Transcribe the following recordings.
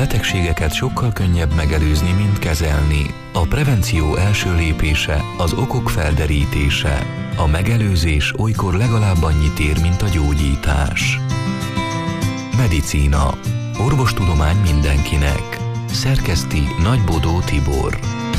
betegségeket sokkal könnyebb megelőzni, mint kezelni. A prevenció első lépése az okok felderítése. A megelőzés olykor legalább annyit ér, mint a gyógyítás. Medicína. Orvostudomány mindenkinek. Szerkeszti Nagybodó Tibor.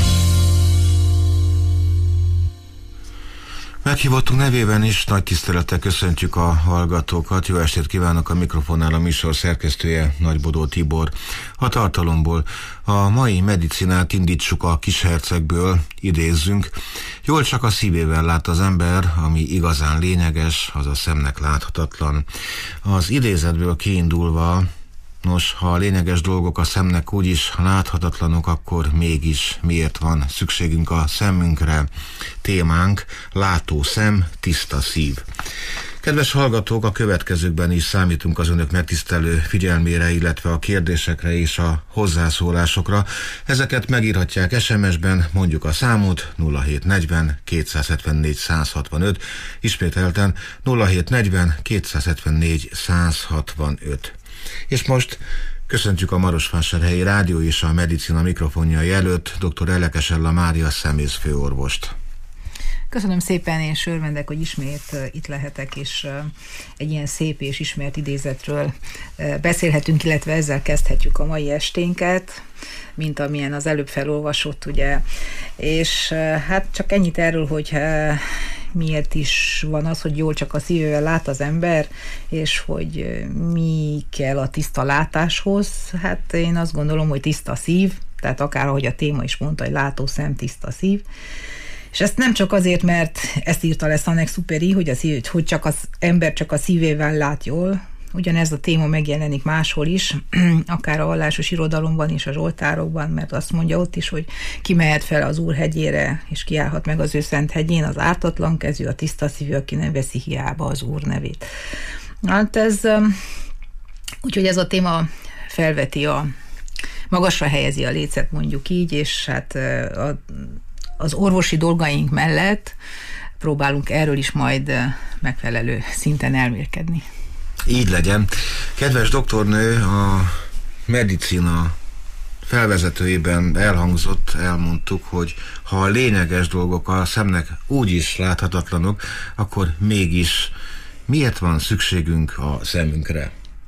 Meghívottunk nevében is nagy tisztelettel köszöntjük a hallgatókat. Jó estét kívánok, a mikrofonnál a műsor szerkesztője Nagybodó Tibor. A tartalomból a mai medicinát indítsuk a Kishercegből, idézzünk. Jól csak a szívével lát az ember, ami igazán lényeges, az a szemnek láthatatlan. Az idézetből kiindulva, nos, ha a lényeges dolgok a szemnek úgyis láthatatlanok, akkor mégis miért van szükségünk a szemünkre? Témánk: látó szem, tiszta szív. Kedves hallgatók, a következőkben is számítunk az önök megtisztelő figyelmére, illetve a kérdésekre és a hozzászólásokra. Ezeket megírhatják SMS-ben, mondjuk a számot 0740 274 165, ismételten 0740 274 165. És most köszöntjük a Marosvásárhelyi Rádió és a Medicina mikrofonjai előtt dr. Elekes Ella Mária szemészfőorvost. Köszönöm szépen, és örvendek, hogy ismét itt lehetek, és egy ilyen szép és ismert idézetről beszélhetünk, illetve ezzel kezdhetjük a mai esténket, mint amilyen az előbb felolvasott, ugye. És hát csak ennyit erről, hogy miért is van az, hogy jól csak a szívével lát az ember, és hogy mi kell a tiszta látáshoz. Hát én azt gondolom, hogy tiszta szív, tehát akár ahogy a téma is mondta, hogy látó szem, tiszta szív. És ezt nem csak azért, mert ezt írta le Saint-Exupéry, hogy csak az ember csak a szívével lát jól. Ugyanez a téma megjelenik máshol is, akár a vallásos irodalomban és a zsoltárokban, mert azt mondja ott is, hogy ki mehet fel az Úr hegyére, és kiállhat meg az ő szent hegyén, az ártatlan kezű, a tiszta szívű, aki nem veszi hiába az Úr nevét. Hát úgyhogy ez a téma felveti magasra helyezi a lécet, mondjuk így, és hát az orvosi dolgaink mellett próbálunk erről is majd megfelelő szinten elmélkedni. Így legyen. Kedves doktornő, a medicina felvezetőjében elmondtuk, hogy ha a lényeges dolgok a szemnek úgyis láthatatlanok, akkor mégis miért van szükségünk a szemünkre?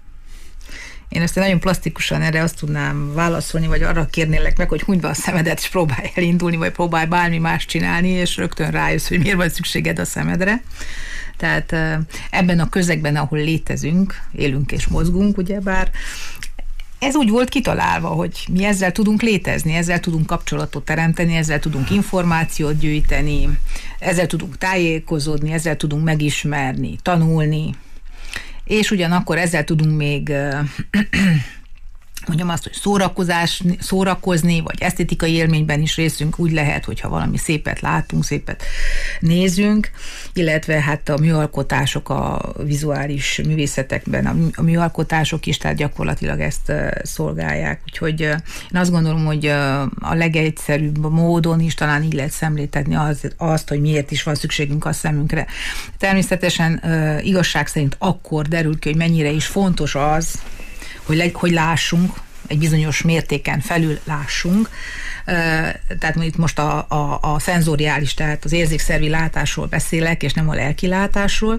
Én ezt nagyon plastikusan erre azt tudnám válaszolni, vagy arra kérnélek meg, hogy húgyd be a szemedet, és próbálj elindulni, vagy próbálj bármi más csinálni, és rögtön rájössz, hogy miért van szükséged a szemedre. Tehát ebben a közegben, ahol létezünk, élünk és mozgunk, ugyebár ez úgy volt kitalálva, hogy mi ezzel tudunk létezni, ezzel tudunk kapcsolatot teremteni, ezzel tudunk információt gyűjteni, ezzel tudunk tájékozódni, ezzel tudunk megismerni, tanulni, és ugyanakkor ezzel tudunk még mondjam azt, hogy szórakozni, vagy esztétikai élményben is részünk úgy lehet, hogyha valami szépet látunk, szépet nézünk, illetve hát a műalkotások, a vizuális művészetekben a műalkotások is, tehát gyakorlatilag ezt szolgálják. Úgyhogy én azt gondolom, hogy a legegyszerűbb módon is talán így lehet szemléltetni azt, hogy miért is van szükségünk a szemünkre. Természetesen igazság szerint akkor derül ki, hogy mennyire is fontos az, hogy lássunk, egy bizonyos mértéken felül lássunk. Tehát itt most a szenzoriális, tehát az érzékszervi látásról beszélek, és nem a lelki látásról.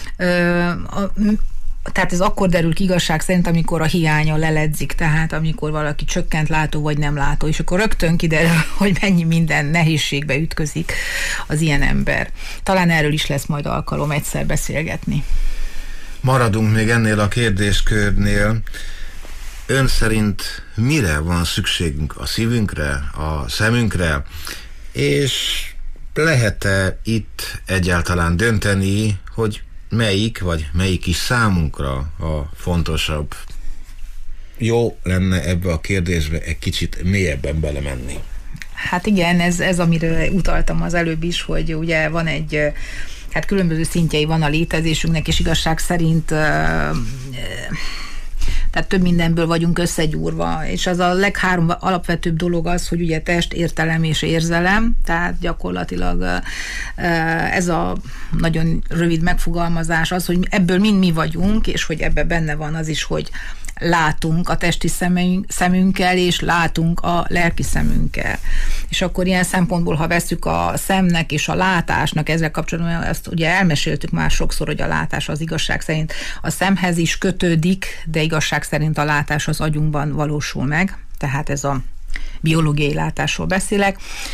Tehát ez akkor derül ki igazság szerint, amikor a hiánya leledzik, tehát amikor valaki csökkent látó vagy nem látó, és akkor rögtön kiderül, hogy mennyi minden nehézségbe ütközik az ilyen ember. Talán erről is lesz majd alkalom egyszer beszélgetni. Maradunk még ennél a kérdéskörnél. Ön szerint mire van szükségünk? A szívünkre, a szemünkre? És lehet-e itt egyáltalán dönteni, hogy melyik is számunkra a fontosabb? Jó lenne ebbe a kérdésbe egy kicsit mélyebben belemenni. Hát igen, ez amire utaltam az előbb is, hogy ugye van egy, hát különböző szintjei van a létezésünknek, és igazság szerint tehát több mindenből vagyunk összegyúrva, és az a leghárom alapvetőbb dolog az, hogy ugye test, értelem és érzelem, tehát gyakorlatilag ez a nagyon rövid megfogalmazás az, hogy ebből mind mi vagyunk, és hogy ebben benne van az is, hogy látunk a testi szemünkkel, és látunk a lelki szemünkkel. És akkor ilyen szempontból, ha vesszük a szemnek és a látásnak ezzel kapcsolatban, ezt ugye elmeséltük már sokszor, hogy a látás az igazság szerint a szemhez is kötődik, de igazság szerint a látás az agyunkban valósul meg, tehát ez a biológiai látásról beszélek.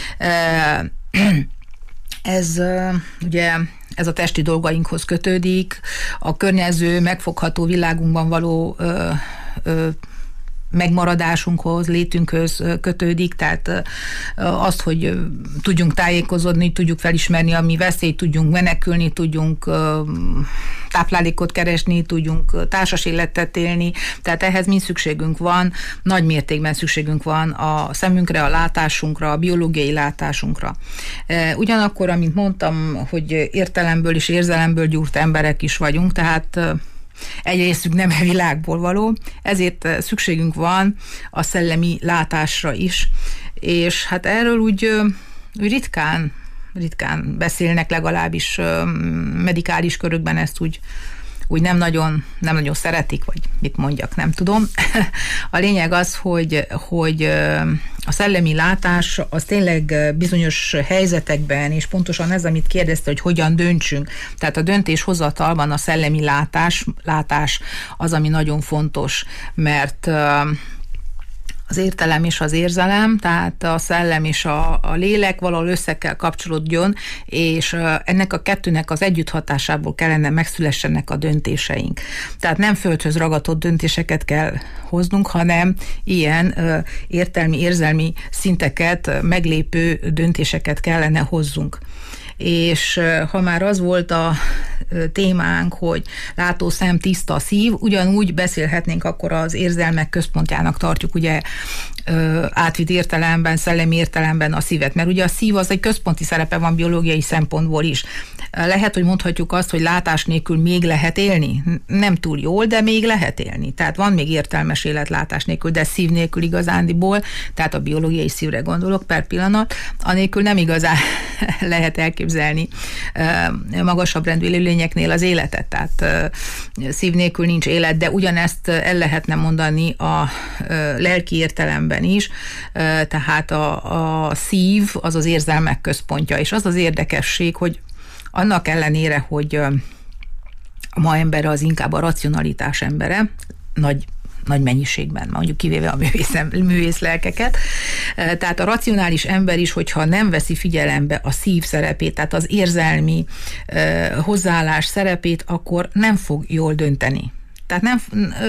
Ez ugye ez a testi dolgainkhoz kötődik, a környező, megfogható világunkban való megmaradásunkhoz, létünkhöz kötődik, tehát azt, hogy tudjunk tájékozódni, tudjuk felismerni, ami veszélyt, tudjunk menekülni, tudjunk táplálékot keresni, tudjunk társas életet élni, tehát ehhez mind szükségünk van, nagy mértékben szükségünk van a szemünkre, a látásunkra, a biológiai látásunkra. Ugyanakkor, amint mondtam, hogy értelemből és érzelemből gyúrt emberek is vagyunk, tehát egy részük nem a világból való, ezért szükségünk van a szellemi látásra is, és hát erről úgy ritkán beszélnek, legalábbis medikális körökben ezt úgy nem nagyon szeretik, vagy mit mondjak, nem tudom. A lényeg az, hogy a szellemi látás az tényleg bizonyos helyzetekben, és pontosan ez, amit kérdezte, hogy hogyan döntsünk. Tehát a döntéshozatalban a szellemi látás az, ami nagyon fontos, mert az értelem és az érzelem, tehát a szellem és a lélek valahol össze kell kapcsolódjon, és ennek a kettőnek az együtthatásából kellene megszülessenek a döntéseink. Tehát nem földhöz ragadott döntéseket kell hoznunk, hanem ilyen értelmi, érzelmi szinteket meglépő döntéseket kellene hozzunk. És ha már az volt a témánk, hogy látó szem, tiszta szív, ugyanúgy beszélhetnénk akkor az érzelmek központjának tartjuk ugye átvitt értelemben, szellemi értelemben a szívet, mert ugye a szív az egy központi szerepe van biológiai szempontból is. Lehet, hogy mondhatjuk azt, hogy látás nélkül még lehet élni? Nem túl jól, de még lehet élni. Tehát van még értelmes élet látás nélkül, de szív nélkül igazándiból, tehát a biológiai szívre gondolok per pillanat, anélkül nem igazán lehet elképzelni magasabb rendű élőlényeknél az életet. Tehát szív nélkül nincs élet, de ugyanezt el lehetne mondani a lelki értelemben is, tehát a szív az az érzelmek központja, és az az érdekesség, hogy annak ellenére, hogy a ma ember az inkább a racionalitás embere, nagy mennyiségben, mondjuk kivéve a művész lelkeket. Tehát a racionális ember is, hogyha nem veszi figyelembe a szív szerepét, tehát az érzelmi hozzáállás szerepét, akkor nem fog jól dönteni. Tehát nem...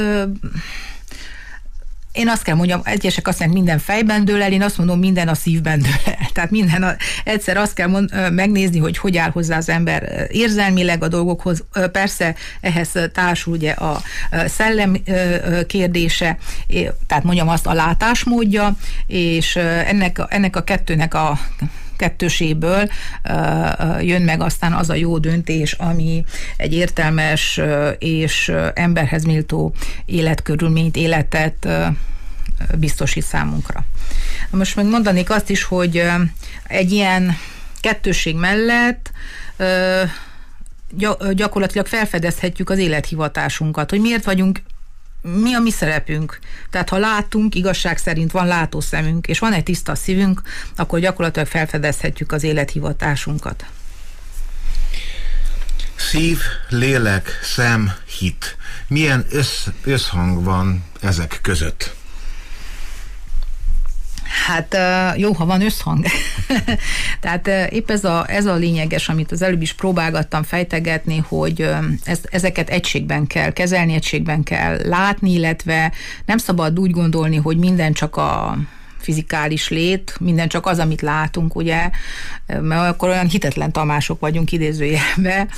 Én azt kell mondjam, egyesek azt mondják, minden fejben dől el, én azt mondom, minden a szívben dől el. Tehát egyszer azt kell megnézni, hogy áll hozzá az ember érzelmileg a dolgokhoz. Persze ehhez társul ugye a szellem kérdése, tehát mondjam azt a látásmódja, és ennek a kettőnek a kettőséből jön meg aztán az a jó döntés, ami egy értelmes és emberhez méltó életkörülményt, életet biztosít számunkra. Most meg mondanék azt is, hogy egy ilyen kettőség mellett gyakorlatilag felfedezhetjük az élethivatásunkat, hogy miért vagyunk, mi a mi szerepünk. Tehát ha látunk, igazság szerint van látószemünk, és van egy tiszta szívünk, akkor gyakorlatilag felfedezhetjük az élethivatásunkat. Szív, lélek, szem, hit. Milyen összhang van ezek között? Hát jó, ha van összhang. Tehát épp ez a lényeges, amit az előbb is próbálgattam fejtegetni, hogy ezeket egységben kell kezelni, egységben kell látni, illetve nem szabad úgy gondolni, hogy minden csak a fizikális lét, minden csak az, amit látunk, ugye, mert akkor olyan hitetlen Tamások vagyunk idézőjelben.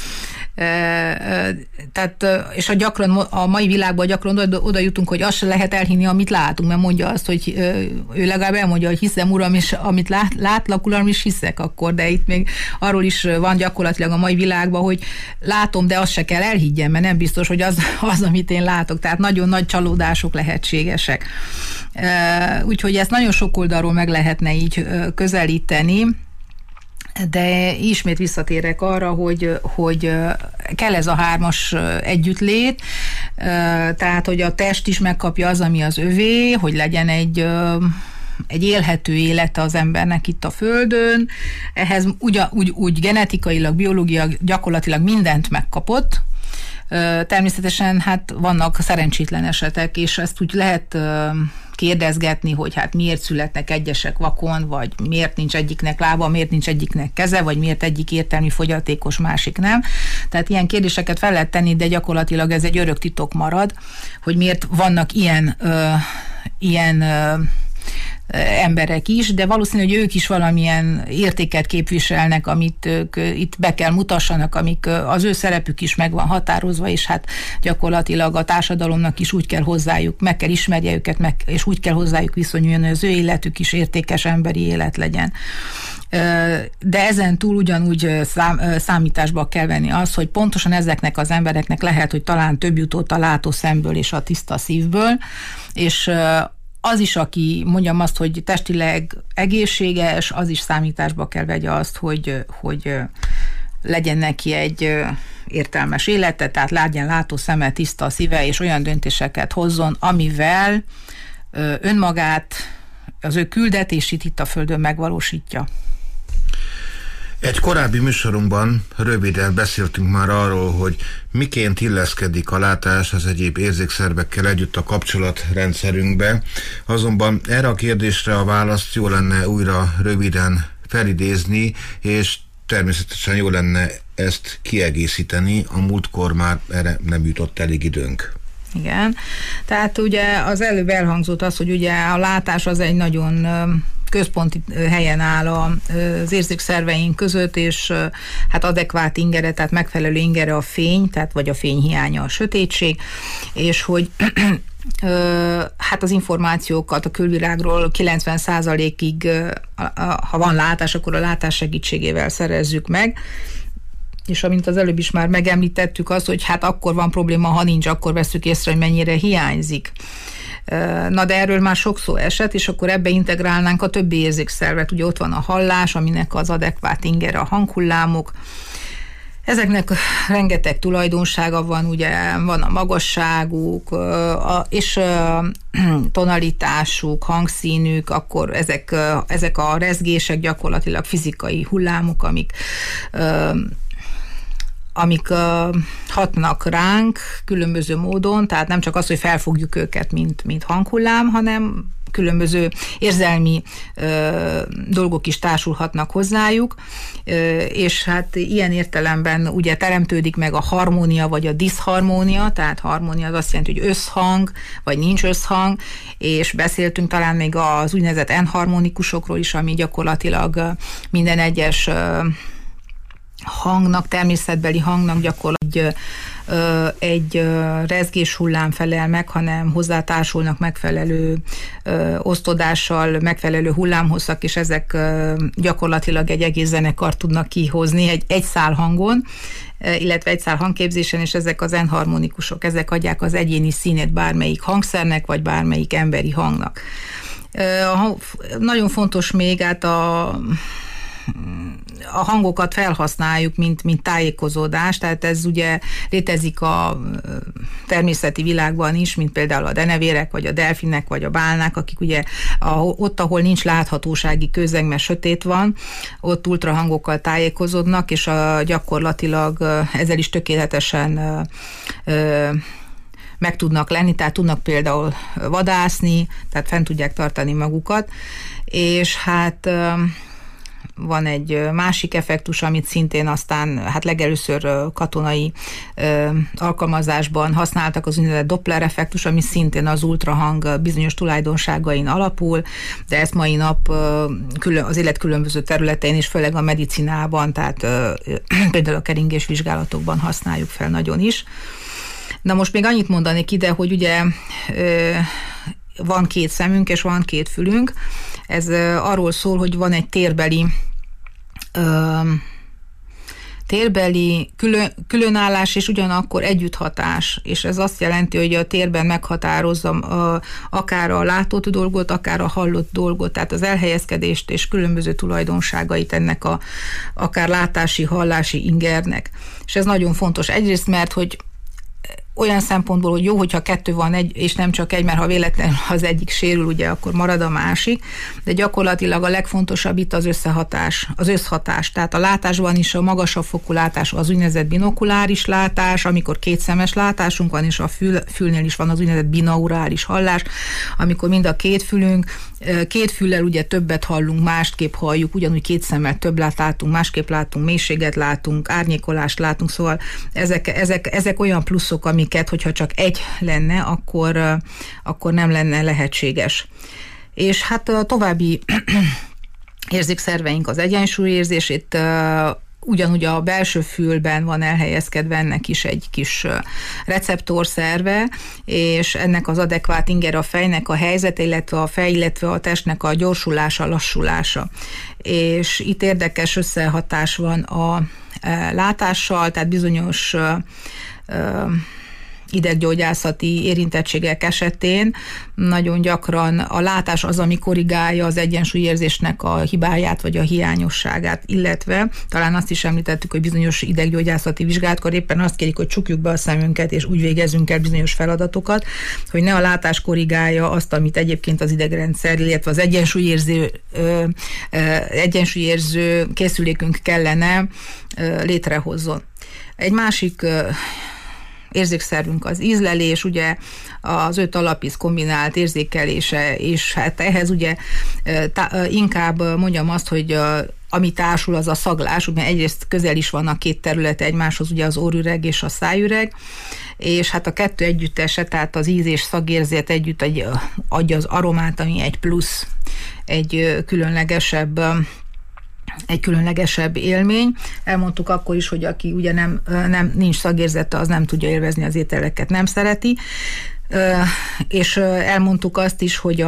Tehát, és a mai világban gyakran oda jutunk, hogy azt se lehet elhinni, amit látunk, mert mondja azt, hogy ő legalább elmondja, hogy hiszem, uram, és amit látlak, uram, is hiszek akkor, de itt még arról is van gyakorlatilag a mai világban, hogy látom, de azt se kell elhiggyem, mert nem biztos, hogy az, amit én látok, tehát nagyon nagy csalódások lehetségesek. Úgyhogy ezt nagyon sok oldalról meg lehetne így közelíteni. De ismét visszatérek arra, hogy kell ez a 3-as együttlét, tehát, hogy a test is megkapja az, ami az övé, hogy legyen egy élhető élete az embernek itt a Földön. Ehhez úgy genetikailag, biológiailag gyakorlatilag mindent megkapott. Természetesen hát vannak szerencsétlen esetek, és ezt úgy lehet kérdezgetni, hogy hát miért születnek egyesek vakon, vagy miért nincs egyiknek lába, miért nincs egyiknek keze, vagy miért egyik értelmi fogyatékos, másik nem. Tehát ilyen kérdéseket fel lehet tenni, de gyakorlatilag ez egy örök titok marad, hogy miért vannak ilyen emberek is, de valószínű, hogy ők is valamilyen értéket képviselnek, amit ők itt be kell mutassanak, amik az ő szerepük is meg van határozva, és hát gyakorlatilag a társadalomnak is úgy kell hozzájuk, meg kell ismerje őket, és úgy kell hozzájuk viszonyulni, hogy az ő életük is értékes emberi élet legyen. De ezen túl ugyanúgy számításba kell venni az, hogy pontosan ezeknek az embereknek lehet, hogy talán több jutott a látó szemből és a tiszta szívből, és az is, aki mondjam azt, hogy testileg egészséges, az is számításba kell vegye azt, hogy legyen neki egy értelmes élete, tehát legyen látó szeme, tiszta a szíve, és olyan döntéseket hozzon, amivel önmagát, az ő küldetését itt a Földön megvalósítja. Egy korábbi műsorunkban röviden beszéltünk már arról, hogy miként illeszkedik a látás az egyéb érzékszervekkel együtt a kapcsolatrendszerünkbe. Azonban erre a kérdésre a választ jó lenne újra röviden felidézni, és természetesen jó lenne ezt kiegészíteni, a múltkor már erre nem jutott elég időnk. Igen, tehát ugye az előbb elhangzott az, hogy ugye a látás az egy nagyon központi helyen áll az érzékszerveink között, és hát adekvát ingere, tehát megfelelő ingere a fény, tehát vagy a fényhiánya a sötétség, és hogy hát az információkat a külvilágról 90%-ig, ha van látás, akkor a látás segítségével szerezzük meg, és amint az előbb is már megemlítettük az, hogy hát akkor van probléma, ha nincs, akkor veszük észre, hogy mennyire hiányzik. Na de erről már sok szó esett, és akkor ebbe integrálnánk a többi érzékszervet. Ugye ott van a hallás, aminek az adekvát ingere a hanghullámok. Ezeknek rengeteg tulajdonsága van, ugye van a magasságuk, és tonalitásuk, hangszínük, akkor ezek a rezgések gyakorlatilag fizikai hullámok, amik hatnak ránk különböző módon, tehát nem csak az, hogy felfogjuk őket, mint hanghullám, hanem különböző érzelmi dolgok is társulhatnak hozzájuk, és hát ilyen értelemben ugye teremtődik meg a harmónia, vagy a diszharmónia, tehát harmónia az azt jelenti, hogy összhang, vagy nincs összhang, és beszéltünk talán még az úgynevezett enharmonikusokról is, ami gyakorlatilag minden egyes hangnak, természetbeli hangnak gyakorlatilag egy rezgés hullám felel meg, hanem hozzátársulnak megfelelő osztodással, megfelelő hullámhosszak, és ezek gyakorlatilag egy egész zenekart tudnak kihozni egy szál hangon, illetve egy szál hangképzésen, és ezek az enharmonikusok, ezek adják az egyéni színét bármelyik hangszernek, vagy bármelyik emberi hangnak. Nagyon fontos még a hangokat felhasználjuk, mint tájékozódás, tehát ez ugye létezik a természeti világban is, mint például a denevérek, vagy a delfinek, vagy a bálnák, akik ugye ott, ahol nincs láthatósági közeg, mert sötét van, ott ultrahangokkal tájékozódnak, és gyakorlatilag ezzel is tökéletesen meg tudnak lenni, tehát tudnak például vadászni, tehát fent tudják tartani magukat, és hát van egy másik effektus, amit szintén aztán hát legelőször katonai alkalmazásban használtak, az úgynevezett Doppler effektus, ami szintén az ultrahang bizonyos tulajdonságain alapul, de ezt mai nap az élet különböző területein, és főleg a medicinában, tehát például a keringésvizsgálatokban használjuk fel nagyon is. Na most még annyit mondanék ide, hogy ugye van 2 szemünk, és van 2 fülünk. Ez arról szól, hogy van egy térbeli térbeli különállás és ugyanakkor együtthatás, és ez azt jelenti, hogy a térben meghatározza akár a látott dolgot, akár a hallott dolgot, tehát az elhelyezkedést és különböző tulajdonságait ennek a akár látási, hallási ingernek. És ez nagyon fontos. Egyrészt, mert hogy olyan szempontból, hogy jó, hogyha kettő van, és nem csak egy, mert ha véletlenül az egyik sérül, ugye akkor marad a másik, de gyakorlatilag a legfontosabb itt az összhatás. Tehát a látásban is a magasabb fokú látás az úgynevezett binokuláris látás, amikor kétszemes látásunk van, és a fülnél is van az úgynevezett binaurális hallás, amikor mind a két füllel ugye többet hallunk, másképp halljuk, ugyanúgy két szemmel többet látunk, másképp látunk, mélységet látunk, árnyékolást látunk, szóval ezek olyan pluszok, amiket, hogyha csak egy lenne, akkor nem lenne lehetséges. És hát a további érzékszerveink az egyensúlyérzését, ugyanúgy a belső fülben van elhelyezkedve ennek is egy kis receptorszerve, és ennek az adekvát inger a fejnek a helyzete, illetve a fej, illetve a testnek a gyorsulása, lassulása. És itt érdekes összehatás van a látással, tehát bizonyos ideggyógyászati érintettségek esetén nagyon gyakran a látás az, ami korrigálja az egyensúlyérzésnek a hibáját vagy a hiányosságát, illetve talán azt is említettük, hogy bizonyos ideggyógyászati vizsgálatkor éppen azt kérik, hogy csukjuk be a szemünket, és úgy végezzünk el bizonyos feladatokat, hogy ne a látás korrigálja azt, amit egyébként az idegrendszer, illetve az egyensúlyérző készülékünk kellene létrehozzon. Egy másik érzékszervünk az ízlelés, ugye az 5 alapíz kombinált érzékelése, és hát ehhez ugye inkább mondjam azt, hogy ami társul, az a szaglás, ugye egyrészt közel is van a két terület egymáshoz, ugye az orrüreg és a szájüreg, és hát a kettő együttese, tehát az íz és szagérzet együtt adja az aromát, ami egy plusz, egy különlegesebb élmény. Elmondtuk akkor is, hogy aki ugye nincs szagérzete, az nem tudja élvezni az ételeket, nem szereti. És elmondtuk azt is, hogy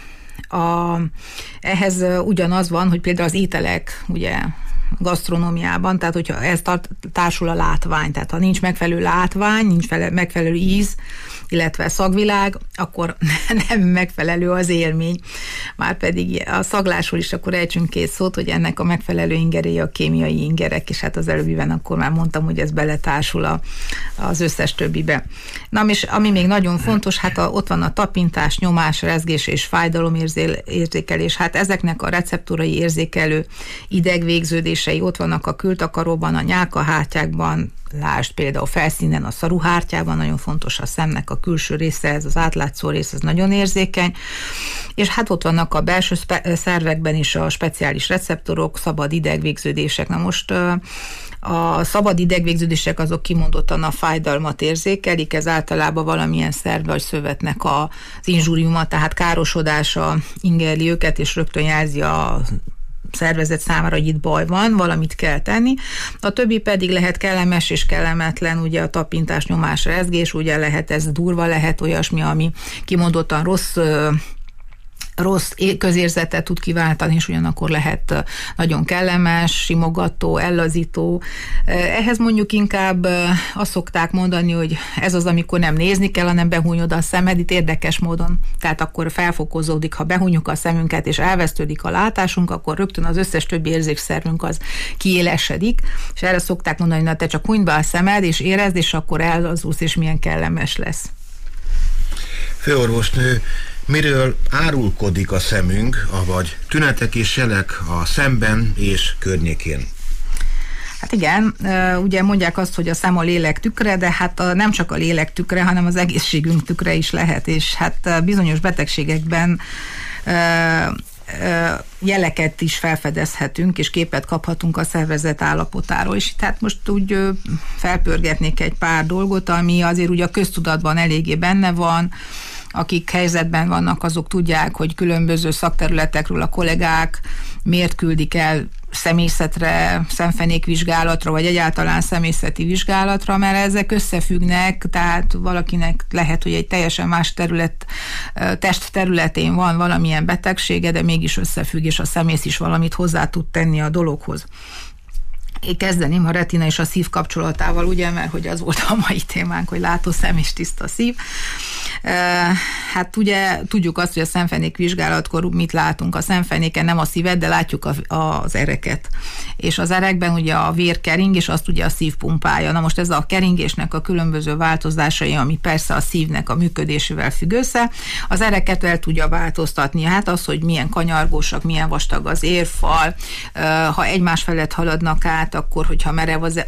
ehhez ugyanaz van, hogy például az ételek, ugye gasztronómiában, tehát hogyha ez társul a látvány, tehát ha nincs megfelelő látvány, nincs megfelelő íz, illetve szagvilág, akkor nem megfelelő az élmény. Márpedig a szaglásról is akkor ejtsünk két szót, hogy ennek a megfelelő ingeréje a kémiai ingerek, és hát az előbbiben akkor már mondtam, hogy ez beletársul az összes többibe. Na, és ami még nagyon fontos, hát ott van a tapintás, nyomás, rezgés és fájdalomérzékelés. Hát ezeknek a receptorai érzékelő idegvégződései ott vannak a kültakaróban, a nyálkahártyákban, lásd például felszínen a szaruhártyában, nagyon fontos a szemnek a külső része, ez az átlátszó rész, ez nagyon érzékeny, és hát ott vannak a belső szervekben is a speciális receptorok, szabad idegvégződések. Na most a szabad idegvégződések azok kimondottan a fájdalmat érzékelik, ez általában valamilyen szerv vagy szövetnek az inzsúriuma, tehát károsodása ingerli őket, és rögtön jelzi a szervezet számára, hogy itt baj van, valamit kell tenni. A többi pedig lehet kellemes és kellemetlen, ugye a tapintás, nyomás, rezgés, ugye lehet ez durva, lehet olyasmi, ami kimondottan rossz közérzetet tud kiváltani, és ugyanakkor lehet nagyon kellemes, simogató, ellazító. Ehhez mondjuk inkább azt szokták mondani, hogy ez az, amikor nem nézni kell, hanem behúnyod a szemed, itt érdekes módon, tehát akkor felfokozódik, ha behúnyjuk a szemünket, és elvesztődik a látásunk, akkor rögtön az összes többi érzékszervünk az kiélesedik, és erre szokták mondani, hogy na te csak húnyt be a szemed, és érezd, és akkor ellazulsz, és milyen kellemes lesz. Főorvosnő, miről árulkodik a szemünk, avagy tünetek és jelek a szemben és környékén? Hát igen, ugye mondják azt, hogy a szem a lélek tükre, de hát nem csak a lélek tükre, hanem az egészségünk tükre is lehet, és hát bizonyos betegségekben jeleket is felfedezhetünk, és képet kaphatunk a szervezet állapotáról, és tehát most úgy felpörgetnék egy pár dolgot, ami azért ugye a köztudatban eléggé benne van, akik helyzetben vannak, azok tudják, hogy különböző szakterületekről a kollégák miért küldik el szemészetre, szemfenékvizsgálatra, vagy egyáltalán szemészeti vizsgálatra, mert ezek összefüggnek, tehát valakinek lehet, hogy egy teljesen más test területén van valamilyen betegsége, de mégis összefügg, és a szemész is valamit hozzá tud tenni a dologhoz. Én kezdeném a retina és a szív kapcsolatával, ugye, mert hogy az volt a mai témánk, hogy látó szem és tiszta szív. Hát ugye tudjuk azt, hogy a szemfenék vizsgálatkor mit látunk. A szemfenéken nem a szívet, de látjuk az ereket. És az erekben ugye a vér kering, és azt ugye a szív pumpálja. Na most ez a keringésnek a különböző változásai, ami persze a szívnek a működésével függ össze, az ereket el tudja változtatni. Hát az, hogy milyen kanyargósak, milyen vastag az érfal, ha egymás felett haladnak át, akkor hogyha merev az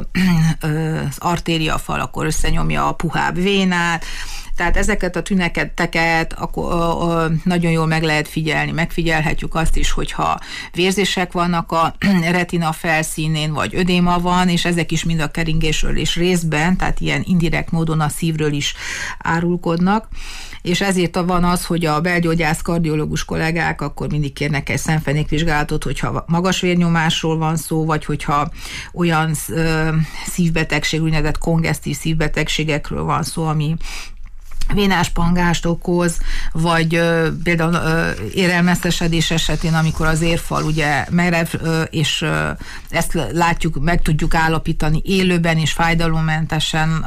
artériafal, akkor összenyomja a puhább vénát. Tehát ezeket a tüneteket akkor nagyon jól meg lehet figyelni. Megfigyelhetjük azt is, hogyha vérzések vannak a retina felszínén, vagy ödéma van, és ezek is mind a keringésről és részben, tehát ilyen indirekt módon a szívről is árulkodnak. És ezért van az, hogy a belgyógyász kardiológus kollégák akkor mindig kérnek egy szemfenékvizsgálatot, hogyha magas vérnyomásról van szó, vagy hogyha olyan szívbetegség, úgynevezett kongesztív szívbetegségekről van szó, ami vénás pangást okoz, vagy például érelmesztesedés esetén, amikor az érfal ugye merev, és ezt látjuk, meg tudjuk állapítani élőben és fájdalommentesen,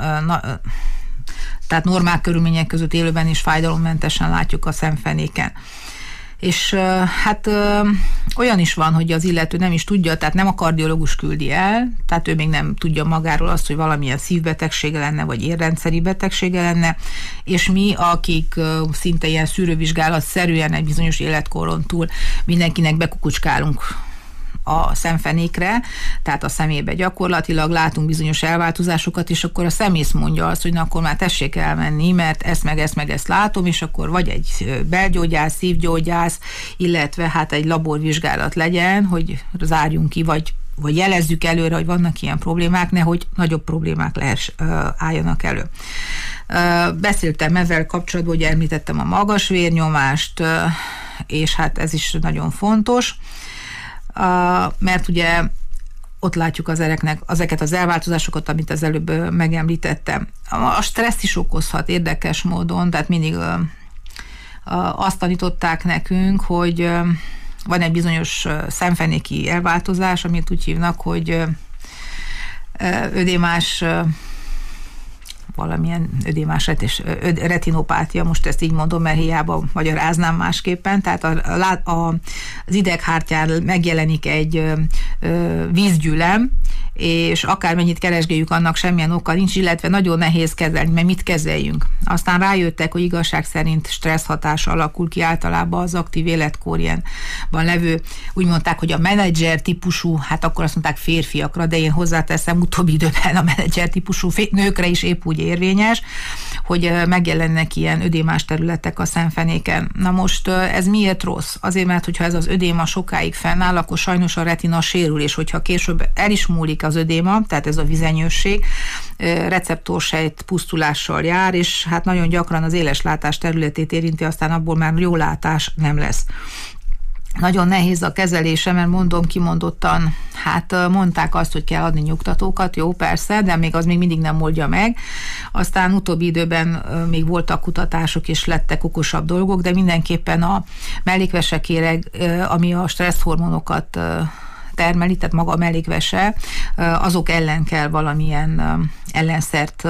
tehát normál körülmények között élőben is fájdalommentesen látjuk a szemfenéken. És hát olyan is van, hogy az illető nem is tudja, tehát nem a kardiológus küldi el, tehát ő még nem tudja magáról azt, hogy valamilyen szívbetegsége lenne, vagy érrendszeri betegsége lenne, és mi, akik szinte ilyen szűrővizsgálat szerűen egy bizonyos életkoron túl mindenkinek bekukucskálunk a szemfenékre, tehát a szemébe gyakorlatilag látunk bizonyos elváltozásokat, és akkor a szemész mondja azt, hogy na akkor már tessék elmenni, mert ezt látom, és akkor vagy egy belgyógyász, szívgyógyász, illetve hát egy laborvizsgálat legyen, hogy zárjunk ki, vagy jelezzük előre, hogy vannak ilyen problémák, nehogy nagyobb problémák álljanak elő. Beszéltem ezzel kapcsolatban, hogy említettem a magas vérnyomást, és hát ez is nagyon fontos, mert ugye ott látjuk az ereknek ezeket az elváltozásokat, amit az előbb megemlítettem. A stressz is okozhat érdekes módon, tehát mindig azt tanították nekünk, hogy van egy bizonyos szemfenéki elváltozás, amit úgy hívnak, hogy ödémás, valamilyen ödémás retinopátia, most ezt így mondom, mert hiába magyaráznám másképpen, tehát az ideghártyán megjelenik egy vízgyűlem, és akármennyit keresgéljük, annak semmilyen oka nincs, illetve nagyon nehéz kezelni, mert mit kezeljünk. Aztán rájöttek, hogy igazság szerint stressz hatása alakul ki általában az aktív életkorban levő, úgy mondták, hogy a menedzser típusú, hát akkor azt mondták férfiakra, de én hozzáteszem, utóbbi időben a menedzser típusú nőkre is épp úgy érvényes, hogy megjelennek ilyen ödémás területek a szemfenéken. Na most ez miért rossz? Azért, mert hogyha ez az ödéma sokáig fennáll, akkor sajnos a retina sérül, és hogyha később el is múlik az ödéma, tehát ez a vizenyősség, receptorsejt pusztulással jár, és hát nagyon gyakran az éles látás területét érinti, aztán abból már jó látás nem lesz. Nagyon nehéz a kezelése, mert mondom kimondottan, hát mondták azt, hogy kell adni nyugtatókat, jó, persze, de még az még mindig nem oldja meg. Aztán utóbbi időben még voltak kutatások, és lettek okosabb dolgok, de mindenképpen a mellékvesekéreg, ami a stresszhormonokat termeli, tehát maga a mellékvese, azok ellen kell valamilyen ellenszert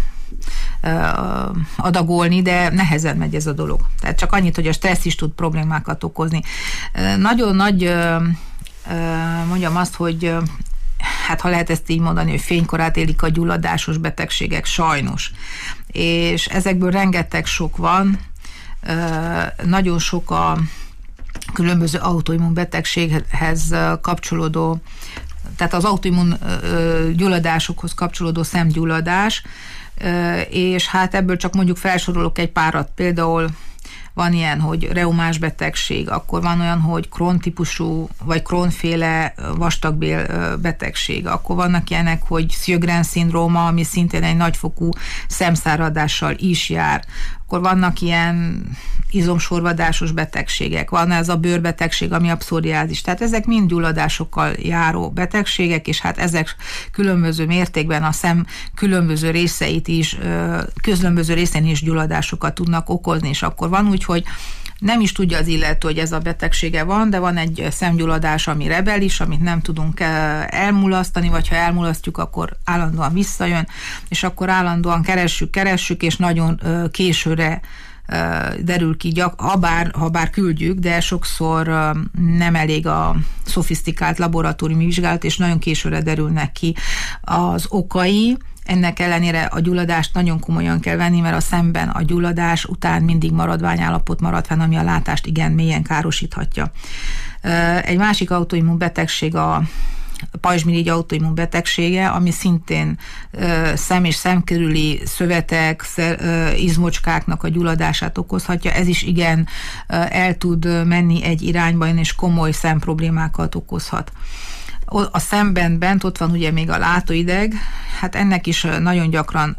adagolni, de nehezen megy ez a dolog. Tehát csak annyit, hogy a stressz is tud problémákat okozni. Nagyon nagy, mondjam azt, hogy hát ha lehet ezt így mondani, hogy fénykorát élik a gyulladásos betegségek, sajnos. És ezekből rengeteg sok van, nagyon sok a különböző autoimmun betegséghez kapcsolódó, tehát az autoimmun gyulladásokhoz kapcsolódó szemgyulladás, és hát ebből csak mondjuk felsorolok egy párat, például van ilyen, hogy reumás betegség, akkor van olyan, hogy Crohn-típusú, vagy Crohn-féle vastagbél betegség, akkor vannak ilyenek, hogy Sjögren-szindróma, ami szintén egy nagyfokú szemszáradással is jár, akkor vannak ilyen izomsorvadásos betegségek, van ez a bőrbetegség, ami a pszoriázis, tehát ezek mind gyulladásokkal járó betegségek, és hát ezek különböző mértékben a szem különböző részeit is, különböző részén is gyulladásokat tudnak okozni, és akkor van úgy, hogy nem is tudja az illető, hogy ez a betegsége van, de van egy szemgyulladás, ami rebelis, amit nem tudunk elmulasztani, vagy ha elmulasztjuk, akkor állandóan visszajön, és akkor állandóan keressük, és nagyon későre derül ki, ha bár küldjük, de sokszor nem elég a szofisztikált laboratóriumi vizsgálat, és nagyon későre derülnek ki az okai. Ennek ellenére a gyulladást nagyon komolyan kell venni, mert a szemben a gyulladás után mindig maradványállapot marad fenn, ami a látást igen mélyen károsíthatja. Egy másik autoimmun betegség a pajzsmirigy autoimmun betegsége, ami szintén szem és szem körüli szövetek, izmocskáknak a gyulladását okozhatja. Ez is igen el tud menni egy irányba, és komoly szemproblémákat okozhat. A szemben bent ott van ugye még a látóideg, hát ennek is nagyon gyakran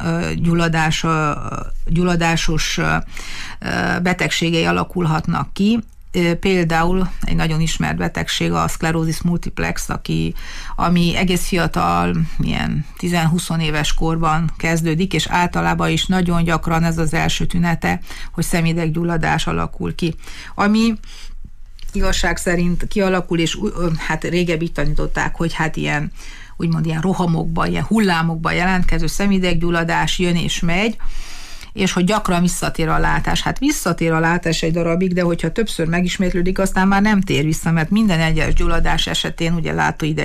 gyulladásos betegségei alakulhatnak ki. Például egy nagyon ismert betegség a szklerózis multiplex, ami egész fiatal, ilyen 10-20 éves korban kezdődik, és általában is nagyon gyakran ez az első tünete, hogy szemideggyulladás alakul ki. Ami igazság szerint kialakul, és hát régebb itt tanították, hogy hát ilyen, úgymond ilyen rohamokban, ilyen hullámokban jelentkező szemideggyulladás jön és megy, és hogy gyakran visszatér a látás. Hát visszatér a látás egy darabig, de hogyha többször megismétlődik, aztán már nem tér vissza, mert minden egyes gyulladás esetén ugye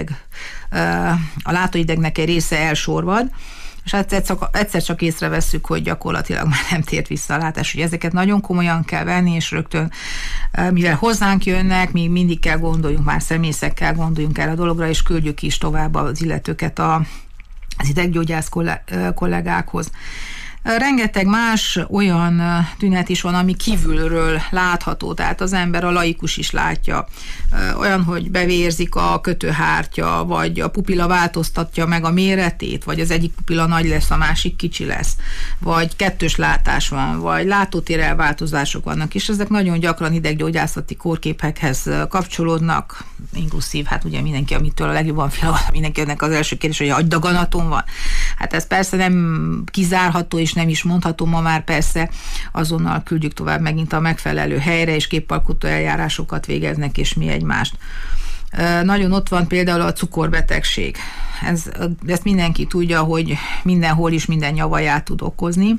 a látóidegnek egy része elsorvad, és egyszer csak észrevesszük, hogy gyakorlatilag már nem tért vissza a látás. Ugye ezeket nagyon komolyan kell venni, és rögtön, mivel hozzánk jönnek, mi mindig kell gondoljunk, már szemészekkel gondoljunk el a dologra, és küldjük is tovább az illetőket az ideggyógyász kollégákhoz. Rengeteg más olyan tünet is van, ami kívülről látható, tehát az ember, a laikus is látja. Olyan, hogy bevérzik a kötőhártya, vagy a pupilla változtatja meg a méretét, vagy az egyik pupilla nagy lesz, a másik kicsi lesz, vagy kettős látás van, vagy látótér elváltozások vannak, és ezek nagyon gyakran ideggyógyászati kórképekhez kapcsolódnak, inkluszív, hát ugye mindenki, amitől a legjobban fél, mindenkinek az első kérdés, hogy agydaganatom van. Hát ez persze nem kizárható, és nem is mondható, ma már persze azonnal küldjük tovább megint a megfelelő helyre, és képalkotó eljárásokat végeznek, és mi egymást. Nagyon ott van például a cukorbetegség. Ezt mindenki tudja, hogy mindenhol is minden nyavaját tud okozni,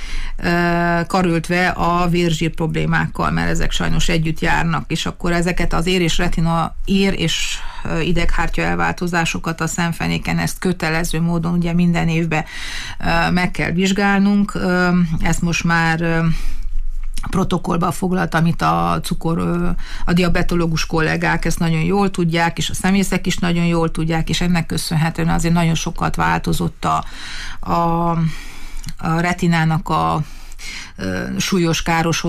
karöltve a vérzsír problémákkal, mert ezek sajnos együtt járnak, és akkor ezeket az ér és ideghártya elváltozásokat a szemfenéken, ezt kötelező módon ugye minden évben meg kell vizsgálnunk. Ezt most már protokollba foglalt, amit a diabetológus kollégák ezt nagyon jól tudják, és a szemészek is nagyon jól tudják, és ennek köszönhetően azért nagyon sokat változott a retinának a súlyos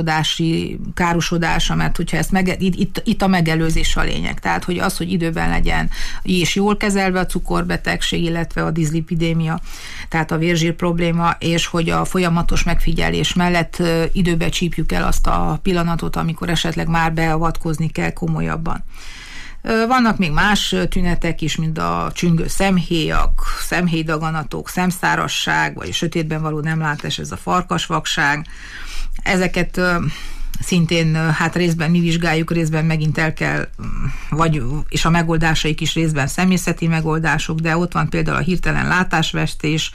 károsodása, mert hogyha ezt itt a megelőzés a lényeg. Tehát, hogy az, hogy időben legyen és jól kezelve a cukorbetegség, illetve a diszlipidémia, tehát a vérzsír probléma, és hogy a folyamatos megfigyelés mellett időbe csípjük el azt a pillanatot, amikor esetleg már beavatkozni kell komolyabban. Vannak még más tünetek is, mint a csüngő szemhéjak, szemhéjdaganatok, szemszárasság, vagy sötétben való nemlátás, ez a farkasvakság. Ezeket szintén hát részben mi vizsgáljuk, részben megint el kell, és a megoldásaik is részben szemészeti megoldások, de ott van például a hirtelen látásvesztés,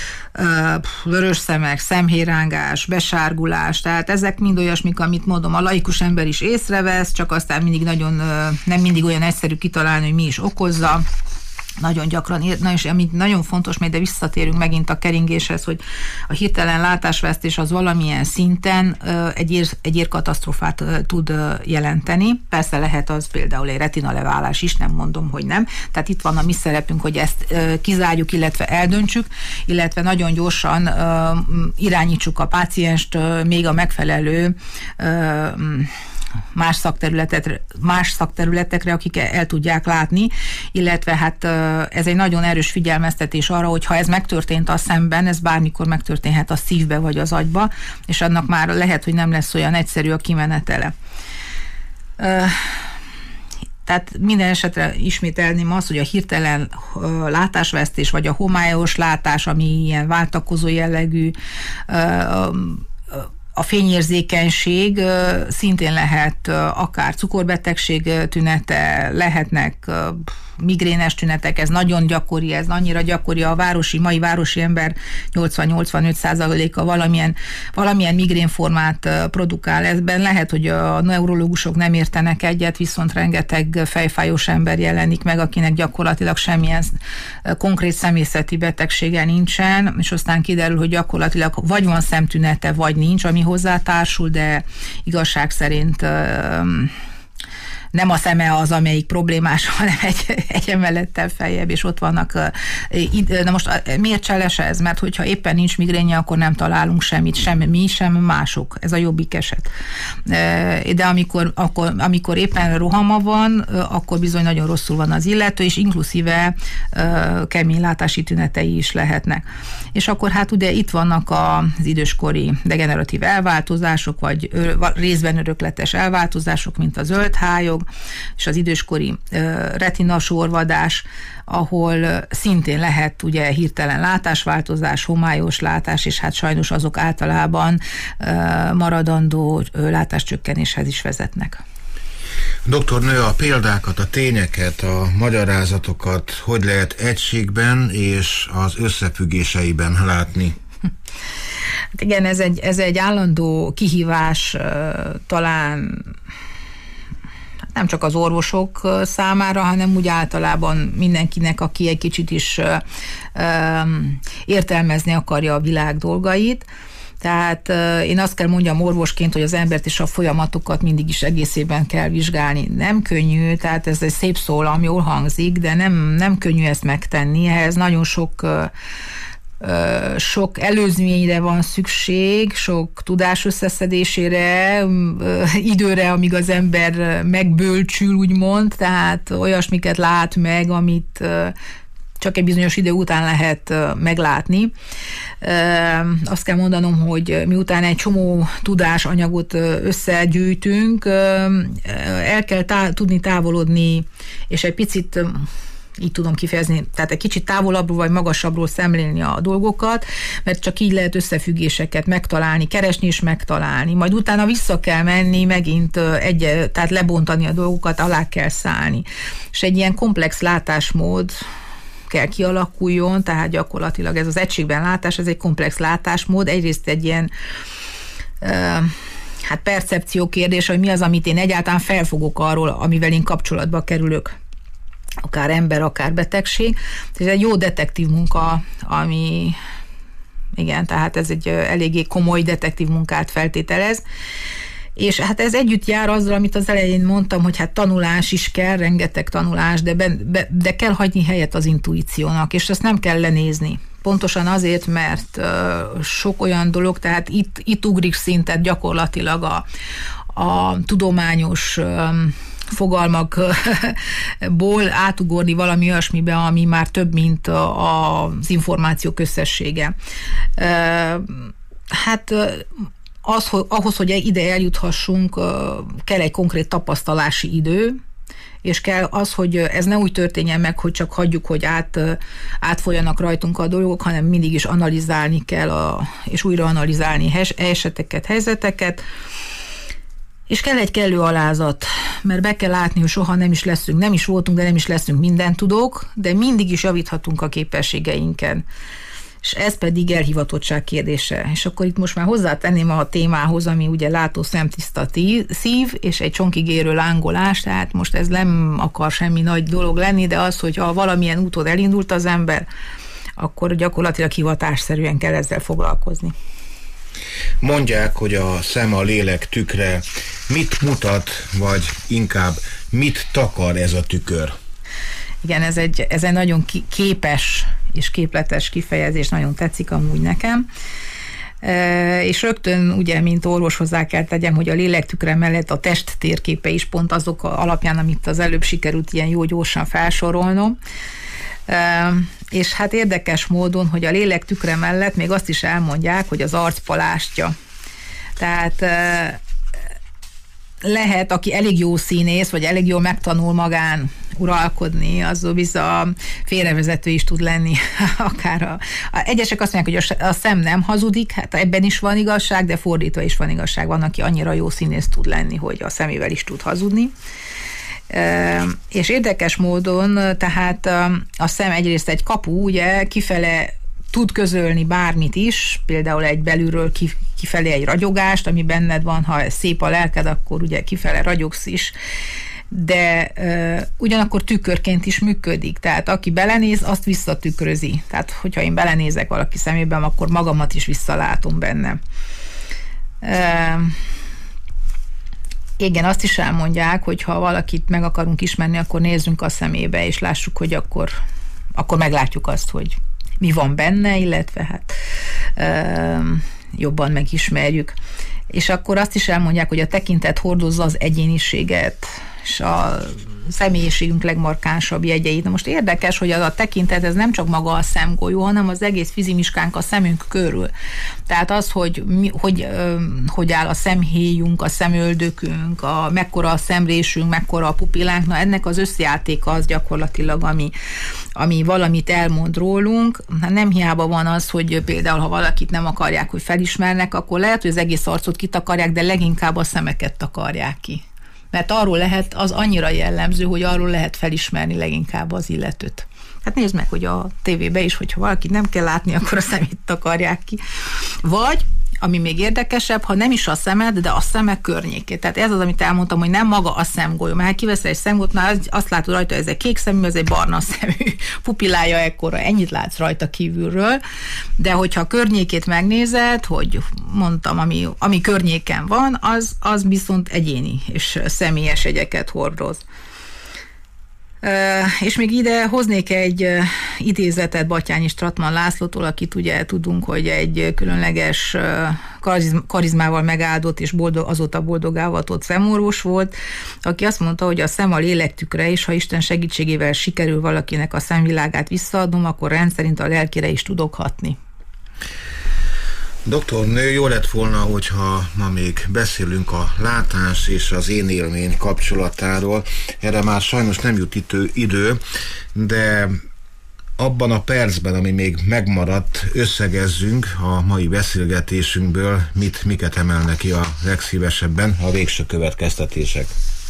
vörös szemek, szemhéjrángás, besárgulás, tehát ezek mind olyasmik, amit mondom, a laikus ember is észrevesz, csak aztán nem mindig olyan egyszerű kitalálni, hogy mi is okozza. Nagyon gyakran, és ami nagyon fontos, de visszatérünk megint a keringéshez, hogy a hirtelen látásvesztés az valamilyen szinten egy érkatasztrófát tud jelenteni. Persze lehet az például egy retinaleválás is, nem mondom, hogy nem. Tehát itt van a mi szerepünk, hogy ezt kizárjuk, illetve eldöntsük, illetve nagyon gyorsan irányítsuk a pácienst még a megfelelő más szakterületekre, akik el tudják látni, illetve hát ez egy nagyon erős figyelmeztetés arra, hogy ha ez megtörtént a szemben, ez bármikor megtörténhet a szívbe vagy az agyba, és annak már lehet, hogy nem lesz olyan egyszerű a kimenetele. Tehát minden esetre ismételném azt, hogy a hirtelen látásvesztés, vagy a homályos látás, ami ilyen váltakozó jellegű, A fényérzékenység szintén lehet akár cukorbetegség tünete, lehetnek migrénes tünetek, ez nagyon gyakori, ez annyira gyakori, mai városi ember 80-85%-a valamilyen migrénformát produkál. Ezben lehet, hogy a neurológusok nem értenek egyet, viszont rengeteg fejfájós ember jelenik meg, akinek gyakorlatilag semmilyen konkrét személyzeti betegsége nincsen, és aztán kiderül, hogy gyakorlatilag vagy van szemtünete, vagy nincs, ami hozzátársul, de igazság szerint nem a szeme az, amelyik problémás, hanem egy emelettel feljebb, és ott vannak. Na most miért cseles ez? Mert hogyha éppen nincs migrénje, akkor nem találunk semmit, sem mi, sem mások. Ez a jobbik eset. De amikor éppen rohama van, akkor bizony nagyon rosszul van az illető, és inkluszíve kemény látási tünetei is lehetnek. És akkor hát ugye itt vannak az időskori degeneratív elváltozások, vagy részben örökletes elváltozások, mint a zöldhályog, és az időskori retinasorvadás, ahol szintén lehet ugye hirtelen látásváltozás, homályos látás, és hát sajnos azok általában maradandó látáscsökkenéshez is vezetnek. Doktornő, a példákat, a tényeket, a magyarázatokat hogy lehet egységben és az összefüggéseiben látni? Hát igen, ez egy állandó kihívás talán nem csak az orvosok számára, hanem úgy általában mindenkinek, aki egy kicsit is értelmezni akarja a világ dolgait. Tehát én azt kell mondjam orvosként, hogy az embert és a folyamatokat mindig is egészében kell vizsgálni. Nem könnyű, tehát ez egy szép szó, ami jól hangzik, de nem könnyű ezt megtenni. Ehhez nagyon sok előzményre van szükség, sok tudás összeszedésére, időre, amíg az ember megbölcsül, úgymond, tehát olyasmiket lát meg, amit csak egy bizonyos idő után lehet meglátni. Azt kell mondanom, hogy miután egy csomó tudásanyagot összegyűjtünk, el kell tudni távolodni, és egy picit így tudom kifejezni, tehát egy kicsit távolabbról vagy magasabbról szemlélni a dolgokat, mert csak így lehet összefüggéseket megtalálni, keresni és megtalálni. Majd utána vissza kell menni, megint tehát lebontani a dolgokat, alá kell szállni. És egy ilyen komplex látásmód kell kialakuljon, tehát gyakorlatilag ez az egységben látás, ez egy komplex látásmód, egyrészt egy ilyen percepció kérdés, hogy mi az, amit én egyáltalán felfogok arról, amivel én kapcsolatba kerülök. Akár ember, akár betegség. Ez egy jó detektív munka, tehát ez egy eléggé komoly detektív munkát feltételez. És hát ez együtt jár azzal, amit az elején mondtam, hogy hát tanulás is kell, rengeteg tanulás, de kell hagyni helyet az intuíciónak, és ezt nem kell lenézni. Pontosan azért, mert sok olyan dolog, tehát itt ugrik szintet gyakorlatilag a tudományos fogalmakból átugorni valami olyasmibe, ami már több, mint az információk összessége. Hát ahhoz, hogy ide eljuthassunk, kell egy konkrét tapasztalási idő, és kell az, hogy ez ne úgy történjen meg, hogy csak hagyjuk, hogy átfolyanak rajtunk a dolgok, hanem mindig is analizálni kell, és újra analizálni eseteket, helyzeteket, és kell egy kellő alázat, mert be kell látni, hogy soha nem is voltunk, de nem is leszünk mindentudók, de mindig is javíthatunk a képességeinken. És ez pedig elhivatottság kérdése. És akkor itt most már hozzátenném a témához, ami ugye látó szemtiszta szív, és egy csonkig érő lángolás, tehát most ez nem akar semmi nagy dolog lenni, de az, hogy ha valamilyen úton elindult az ember, akkor gyakorlatilag hivatásszerűen kell ezzel foglalkozni. Mondják, hogy a szem a lélek tükre. Mit mutat, vagy inkább mit takar ez a tükör? Igen, ez egy nagyon képes és képletes kifejezés, nagyon tetszik amúgy nekem. És rögtön ugye, mint orvos hozzá kell tegyem, hogy a lélektükre mellett a test térképe is pont azok alapján, amit az előbb sikerült ilyen jó gyorsan felsorolnom. És hát érdekes módon, hogy a lélektükre mellett még azt is elmondják, hogy az arc palástja. Tehát lehet, aki elég jó színész, vagy elég jól megtanul magán uralkodni, az bizony félrevezető is tud lenni, akár egyesek azt mondják, hogy a szem nem hazudik, hát ebben is van igazság, de fordítva is van igazság. Van, aki annyira jó színész tud lenni, hogy a szemével is tud hazudni. És érdekes módon, tehát a szem egyrészt egy kapu, ugye, kifele tud közölni bármit is, például egy belülről kifelé egy ragyogást, ami benned van, ha szép a lelked, akkor ugye kifele ragyogsz is, de ugyanakkor tükörként is működik, tehát aki belenéz, azt visszatükrözi. Tehát, hogyha én belenézek valaki szemében, akkor magamat is visszalátom benne. Igen, azt is elmondják, hogy ha valakit meg akarunk ismerni, akkor nézzünk a szemébe, és lássuk, hogy akkor meglátjuk azt, hogy mi van benne, illetve hát jobban megismerjük. És akkor azt is elmondják, hogy a tekintet hordozza az egyéniséget, és a személyiségünk legmarkánsabb jegyeit. Na most érdekes, hogy az a tekintet, ez nem csak maga a szemgolyó, hanem az egész fizimiskánk a szemünk körül. Tehát az, hogy áll a szemhéjunk, a szemöldökünk, mekkora a szemrésünk, mekkora a pupillánk, na ennek az összjátéka az gyakorlatilag, ami valamit elmond rólunk. Nem hiába van az, hogy például, ha valakit nem akarják, hogy felismernek, akkor lehet, hogy az egész arcot kitakarják, de leginkább a szemeket takarják ki. Mert arról lehet, az annyira jellemző, hogy arról lehet felismerni leginkább az illetőt. Hát nézd meg, hogy a tévébe is, hogyha valakit nem kell látni, akkor a szemét takarják ki. Vagy, ami még érdekesebb, ha nem is a szemed, de a szemek környékét. Tehát ez az, amit elmondtam, hogy nem maga a szemgolyó. Mert ha kiveszel egy szemgolyót, már azt látod rajta, ez egy kék szemű, ez egy barna szemű, pupillája ekkora, ennyit látsz rajta kívülről. De hogyha a környékét megnézed, hogy mondtam, ami környéken van, az viszont egyéni és személyes jegyeket hordoz. És még ide hoznék egy idézetet Batthyány Stratmann Lászlótól, akit ugye tudunk, hogy egy különleges karizmával megáldott és azóta boldoggá avatott szemorvos volt, aki azt mondta, hogy a szem a lélek tükre, és ha Isten segítségével sikerül valakinek a szemvilágát visszaadnom, akkor rendszerint a lelkére is tudok hatni. Doktornő, jó lett volna, hogyha ma még beszélünk a látás és az én élmény kapcsolatáról. Erre már sajnos nem jut idő, de abban a percben, ami még megmaradt, összegezzünk a mai beszélgetésünkből, miket emelnek ki a legszívesebben a végső következtetések.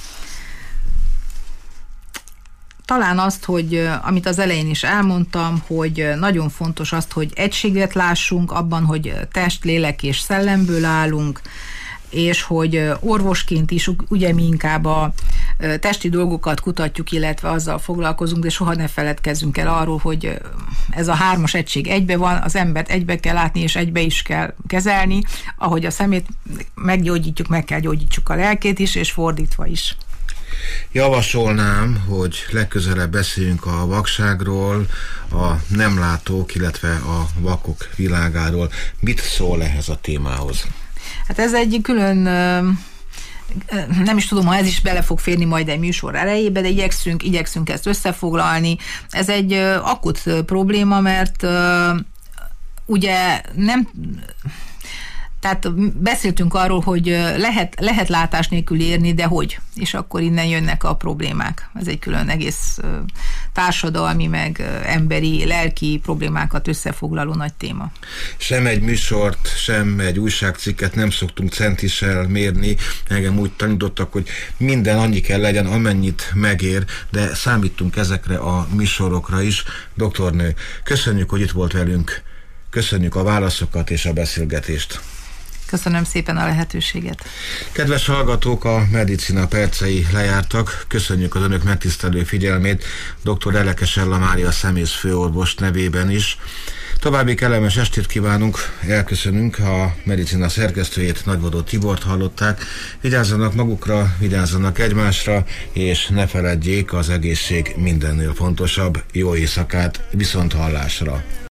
Talán azt, hogy amit az elején is elmondtam, hogy nagyon fontos azt, hogy egységet lássunk abban, hogy test, lélek és szellemből állunk, és hogy orvosként is ugye mi inkább a testi dolgokat kutatjuk, illetve azzal foglalkozunk, de soha ne feledkezzünk el arról, hogy ez a hármas egység egybe van, az embert egybe kell látni, és egybe is kell kezelni, ahogy a szemét meggyógyítjuk, meg kell gyógyítsuk a lelkét is, és fordítva is. Javasolnám, hogy legközelebb beszéljünk a vakságról, a nem látók, illetve a vakok világáról. Mit szól ehhez a témához? Hát ez egy külön, nem is tudom, ha ez is bele fog férni majd egy műsor elejébe, de igyekszünk ezt összefoglalni. Ez egy akut probléma, mert ugye nem... Tehát beszéltünk arról, hogy lehet látás nélkül érni, de hogy? És akkor innen jönnek a problémák. Ez egy külön egész társadalmi, meg emberi, lelki problémákat összefoglaló nagy téma. Sem egy műsort, sem egy újságcikket nem szoktunk centissel mérni. Engem úgy tanítottak, hogy minden annyi kell legyen, amennyit megér, de számítunk ezekre a műsorokra is. Doktornő, köszönjük, hogy itt volt velünk. Köszönjük a válaszokat és a beszélgetést. Köszönöm szépen a lehetőséget. Kedves hallgatók, a Medicina percei lejártak. Köszönjük az önök megtisztelő figyelmét dr. Elekes Ella Mária szemész főorvos nevében is. További kellemes estét kívánunk, elköszönünk, a Medicina szerkesztőjét, Nagybodó Tibort hallották. Vigyázzanak magukra, vigyázzanak egymásra, és ne feledjék, az egészség mindennél fontosabb. Jó éjszakát, viszont hallásra!